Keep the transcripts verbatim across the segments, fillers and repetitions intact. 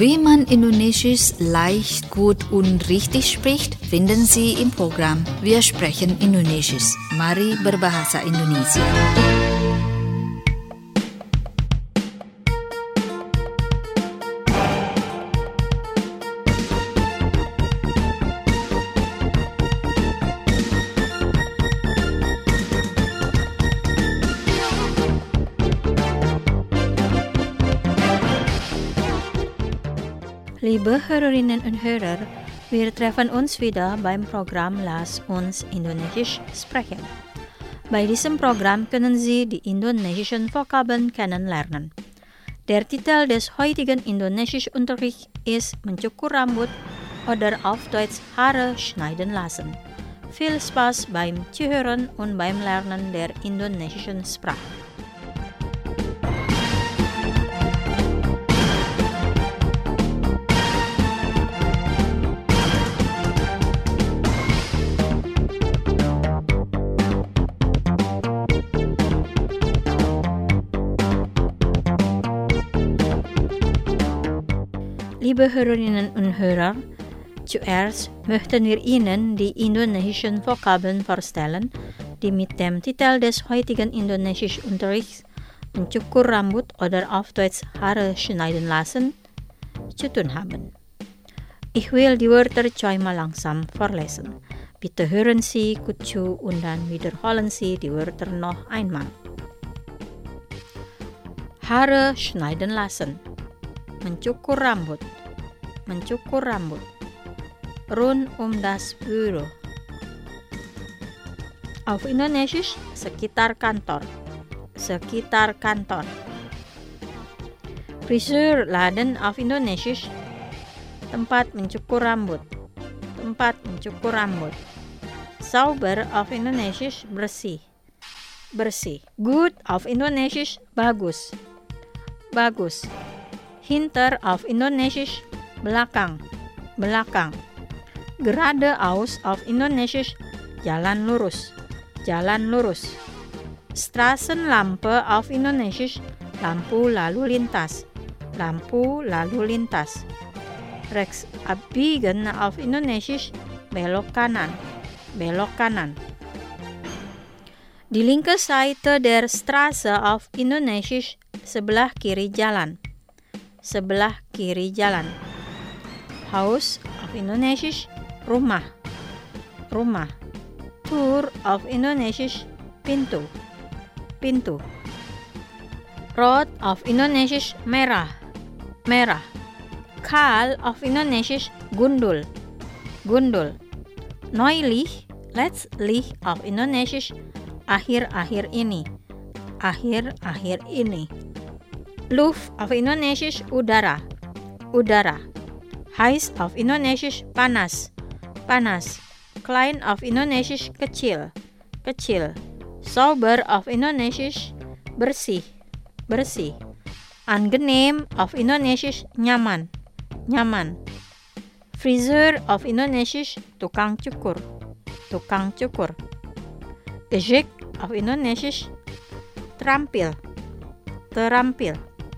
Wie man Indonesisch leicht, gut und richtig spricht, finden Sie im Programm Wir sprechen Indonesisch. Mari berbahasa Indonesia. Liebe Hörerinnen und Hörer, wir treffen uns wieder beim Programm Lass uns Indonesisch sprechen. Bei diesem Programm können Sie die indonesischen Vokabeln kennenlernen. Der Titel des heutigen Indonesischunterrichts ist Mencukur Rambut oder auf Deutsch Haare schneiden lassen. Viel Spaß beim Zuhören und beim Lernen der indonesischen Sprache. Liebe Hörerinnen und Hörer, zuerst möchten wir Ihnen die indonesischen Vokabeln vorstellen, die mit dem Titel des heutigen Indonesischunterrichts Mencukur Rambut oder auf Deutsch Haare schneiden lassen zu tun haben. Ich will die Wörter zweimal langsam vorlesen. Bitte hören Sie gut zu und dann wiederholen Sie die Wörter noch einmal. Haare schneiden lassen. Mencukur rambut, mencukur rambut. Rund um das Büro. Auf Indonesisch, sekitar kantor, sekitar kantor. Friseurladen auf Indonesisch, tempat mencukur rambut, tempat mencukur rambut. Sauber auf Indonesisch, bersih, bersih. Gut auf Indonesisch, bagus, bagus. Hinter auf Indonesisch, belakang, belakang. Geradeaus auf Indonesisch, jalan lurus, jalan lurus. Straßenlampe auf Indonesisch, lampu lalu lintas, lampu lalu lintas. Rechts abbiegen auf Indonesisch, belok kanan, belok kanan. Die linke Seite der Straße auf Indonesisch, sebelah kiri jalan. Sebelah kiri jalan. Haus auf Indonesisch, rumah, rumah. Tur auf Indonesisch, pintu, pintu. Rot auf Indonesisch, merah, merah. Kal auf Indonesisch, gundul, gundul. Neulich, letztlich auf Indonesisch, akhir-akhir ini, akhir-akhir ini. Luft auf Indonesisch, udara, udara. Heiß auf Indonesisch, panas, panas. Klein auf Indonesisch, kecil, kecil. Sauber auf Indonesisch, bersih, bersih. Angenehm auf Indonesisch, nyaman, nyaman. Friseur auf Indonesisch, tukang cukur, tukang cukur. Geschick auf Indonesisch, terampil, terampil.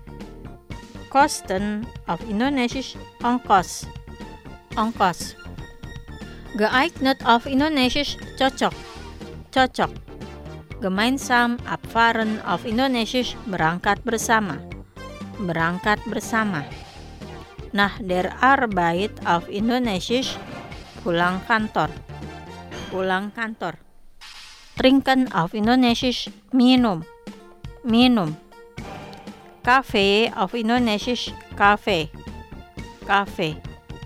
Kosten auf Indonesisch, ongkos, ongkos. Geeignet auf Indonesisch, cocok, cocok. Gemeinsam abfahren auf Indonesisch, berangkat bersama, berangkat bersama. Nach der Arbeit auf Indonesisch, pulang kantor, pulang kantor. Trinken auf Indonesisch, minum, minum. Kafe auf Indonesisch, kafe, kafe.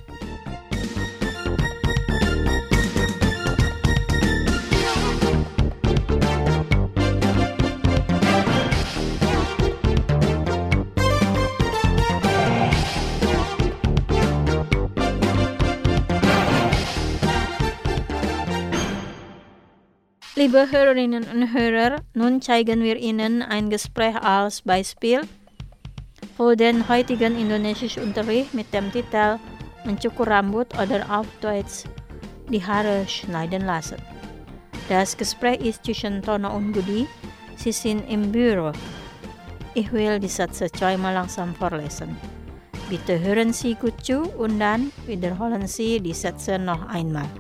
Liebe Hörerinnen und Hörer, nun zeigen wir Ihnen ein Gespräch als Beispiel für den heutigen Indonesischunterricht mit dem Titel Mencukur Rambut oder auf Deutsch die Haare schneiden lassen. Das Gespräch ist zwischen Tono und Budi. Sie sind im Büro. Ich will die Sätze zweimal langsam vorlesen. Bitte hören Sie gut zu und dann wiederholen Sie die Sätze noch einmal.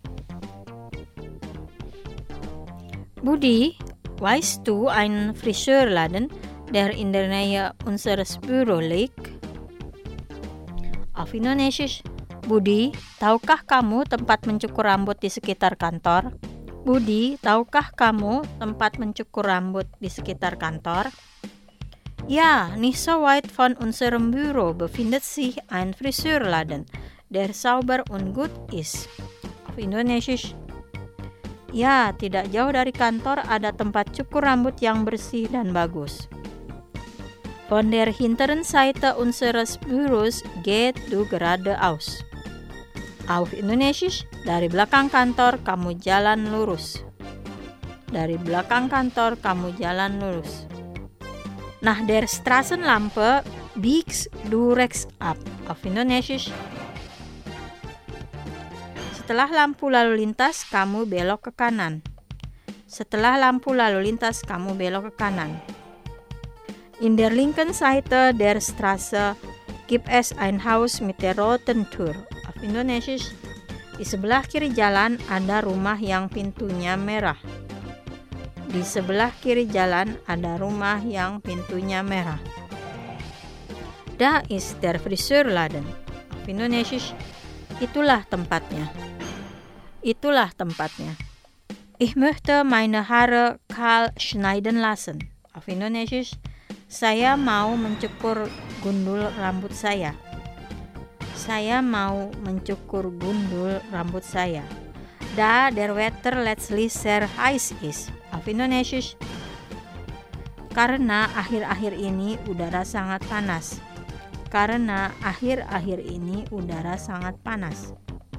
Buddy, weißt du einen Friseurladen, der in der Nähe unseres Büro liegt? Auf Indonesisch, Budi, tahukah kamu tempat mencukur rambut di sekitar kantor? Budi, tahukah kamu tempat mencukur rambut di sekitar kantor? Ja, nicht so weit von unserem Büro befindet sich ein Friseurladen, der sauber und gut ist. Auf Indonesisch, ya, tidak jauh dari kantor ada tempat cukur rambut yang bersih dan bagus. Von der hinteren Seite unseres Büros geht du geradeaus. Auf Indonesisch, dari belakang kantor kamu jalan lurus. Dari belakang kantor kamu jalan lurus. Nach der Straßenlampe biegst du rechts ab. Auf Indonesisch, setelah lampu lalu lintas kamu belok ke kanan. Setelah lampu lalu lintas kamu belok ke kanan. In der linken Seite der Straße gibt es ein Haus mit der roten Tür. Auf Indonesisch, di sebelah kiri jalan ada rumah yang pintunya merah. Di sebelah kiri jalan ada rumah yang pintunya merah. Da ist der Friseurladen. Auf Indonesisch, itulah tempatnya. Itulah tempatnya. Ich möchte meine Haare kahl schneiden lassen. Auf Indonesisch, saya mau mencukur gundul rambut saya. Saya mau mencukur gundul rambut saya. Da der Wetter letztlich sehr heiß ist. Auf Indonesisch, karena akhir-akhir ini udara sangat panas. Karena akhir-akhir ini udara sangat panas.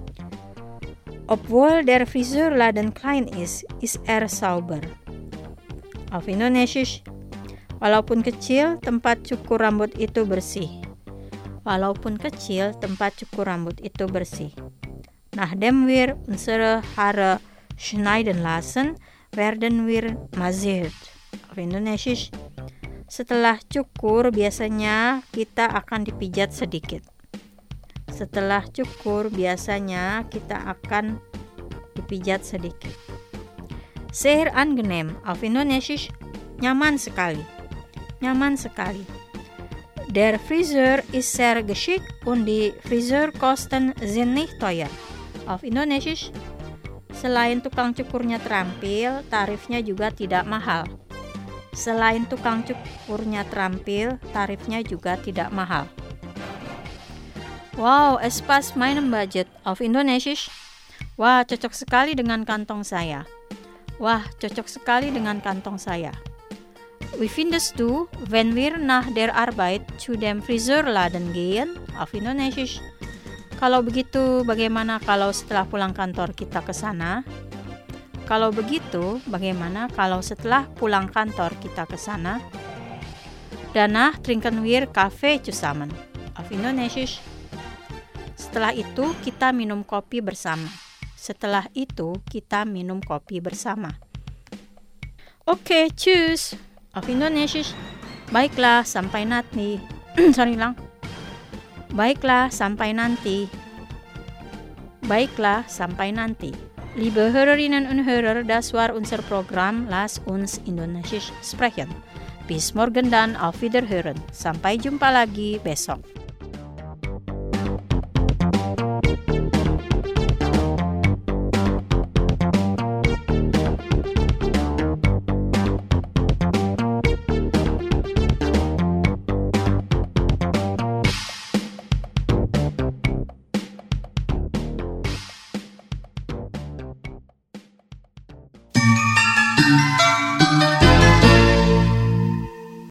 Obwohl der Friseurladen klein ist, ist er sauber. Auf Indonesisch, walaupun kecil, tempat cukur rambut itu bersih. Walaupun kecil, tempat cukur rambut itu bersih. Nachdem wir unsere Haare schneiden lassen, werden wir massiert. Auf Indonesisch, setelah cukur biasanya kita akan dipijat sedikit. Setelah cukur biasanya kita akan dipijat sedikit. Sehr angenehm. Auf Indonesisch, nyaman sekali. Nyaman sekali. Der Friseur ist sehr geschickt und die Friseurkosten sind nicht teuer. Auf Indonesisch, selain tukang cukurnya terampil, tarifnya juga tidak mahal. Selain tukang cukurnya terampil, tarifnya juga tidak mahal. Wow, es passt meinem Budget. Auf Indonesisch, wah, cocok sekali dengan kantong saya. Wah, cocok sekali dengan kantong saya. Wie findest du, wenn wir nach der Arbeit zu dem Friseurladen gehen? Auf Indonesisch, kalau begitu, bagaimana kalau setelah pulang kantor kita ke sana? Kalau begitu, bagaimana kalau setelah pulang kantor kita ke sana? Danach trinken wir Kaffee zusammen. Auf Indonesisch, setelah itu kita minum kopi bersama. Setelah itu kita minum kopi bersama. Oke, okay, tschüss. Auf Indonesisch, baiklah, sampai nanti. Sorry lang. Baiklah, sampai nanti. Baiklah, sampai nanti. Liebe Hörerinnen und Hörer, das war unser Programm Lass uns Indonesisch sprechen. Bis morgen dan auf Wiederhören. Sampai jumpa lagi besok.